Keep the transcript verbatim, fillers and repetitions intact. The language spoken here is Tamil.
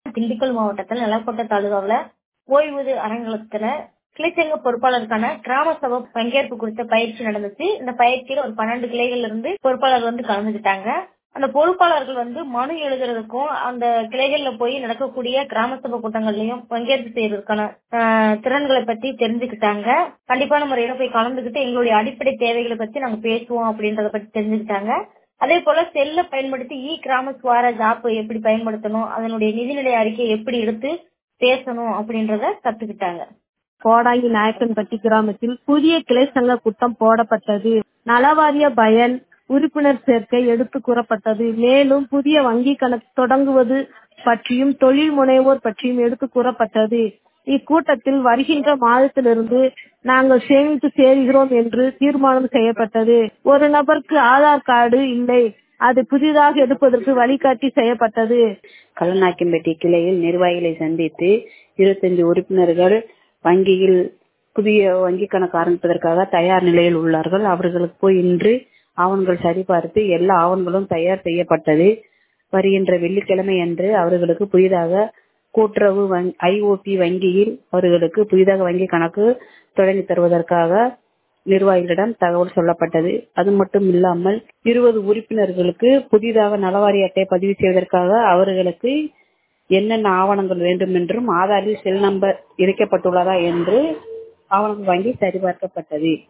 திண்டுக்கல் மாவட்டத்தில் நிலக்கோட்டை தாலுகாவில் ஓய்வூதிய அறங்கலத்துல கிளைச்சங்க பொறுப்பாளருக்கான கிராம சபை பங்கேற்பு குறித்த பயிற்சி நடந்துச்சு. இந்த பயிற்சியில ஒரு பன்னெண்டு கிளைகள்ல இருந்து பொறுப்பாளர் வந்து கலந்துக்கிட்டாங்க. அந்த பொறுப்பாளர்கள் வந்து மனு எழுதுறதுக்கும் அந்த கிளைகள்ல போய் நடக்கக்கூடிய கிராம சபை கூட்டங்கள்லயும் பங்கேற்பு செய்யறதுக்கான ஆஹ், திறன்களை பத்தி தெரிஞ்சுக்கிட்டாங்க. கண்டிப்பான முறையில போய் கலந்துக்கிட்டு எங்களுடைய அடிப்படை தேவைகளை பத்தி நாங்க பேசுவோம் அப்படின்றத பத்தி தெரிஞ்சுக்கிட்டாங்க. அதே போல செல்ல பயன்படுத்தி இ கிராம ஸ்வராஜ் ஆப் எப்படி பயன்படுத்தணும், அதனுடைய நிதிநிலை அறிக்கையை எப்படி எடுத்து பேசணும் அப்படின்றத கத்துக்கிட்டாங்க. கோடாங்கி நாயக்கன்பட்டி கிராமத்தில் புதிய கிளை சங்க கூட்டம் போடப்பட்டது. நலவாரிய பயன் உறுப்பினர் சேர்க்கை எடுத்து கூறப்பட்டது. மேலும் புதிய வங்கி கணக்கு தொடங்குவது பற்றியும் தொழில் முனைவோர் பற்றியும் எடுத்து கூறப்பட்டது. இக்கூட்டத்தில் வருகின்ற மாதத்திலிருந்து நாங்கள் சேமித்து சேருகிறோம் என்று தீர்மானம் செய்யப்பட்டது. ஒரு நபருக்கு ஆதார் கார்டு இல்லை, அது புதிதாக எடுப்பதற்கு வழிகாட்டி செய்யப்பட்டது. கல்லநாயக்கன்பட்டி கிளையில் நிர்வாகிகளை சந்தித்து இருபத்தஞ்சு உறுப்பினர்கள் வங்கியில் புதிய வங்கி கணக்கு ஆரம்பிப்பதற்காக தயார் நிலையில் உள்ளார்கள். அவர்களுக்கு போய் இன்று ஆவணங்கள் சரிபார்த்து எல்லா ஆவணங்களும் தயார் செய்யப்பட்டது. வருகின்ற வெள்ளிக்கிழமை அன்று அவர்களுக்கு புதிதாக கூட்டுறவு ஐஓபி வங்கியில் அவர்களுக்கு புதிதாக வங்கி கணக்கு தொடங்கி தருவதற்காக நிர்வாகிகளிடம் தகவல் சொல்லப்பட்டது. அது மட்டும் இல்லாமல் இருபது உறுப்பினர்களுக்கு புதிதாக நலவாரி அட்டை பதிவு செய்வதற்காக அவர்களுக்கு என்னென்ன ஆவணங்கள் வேண்டும் என்றும் ஆதாரில் செல் நம்பர் இணைக்கப்பட்டுள்ளதா என்று ஆவணங்கள் வாங்கி சரிபார்க்கப்பட்டது.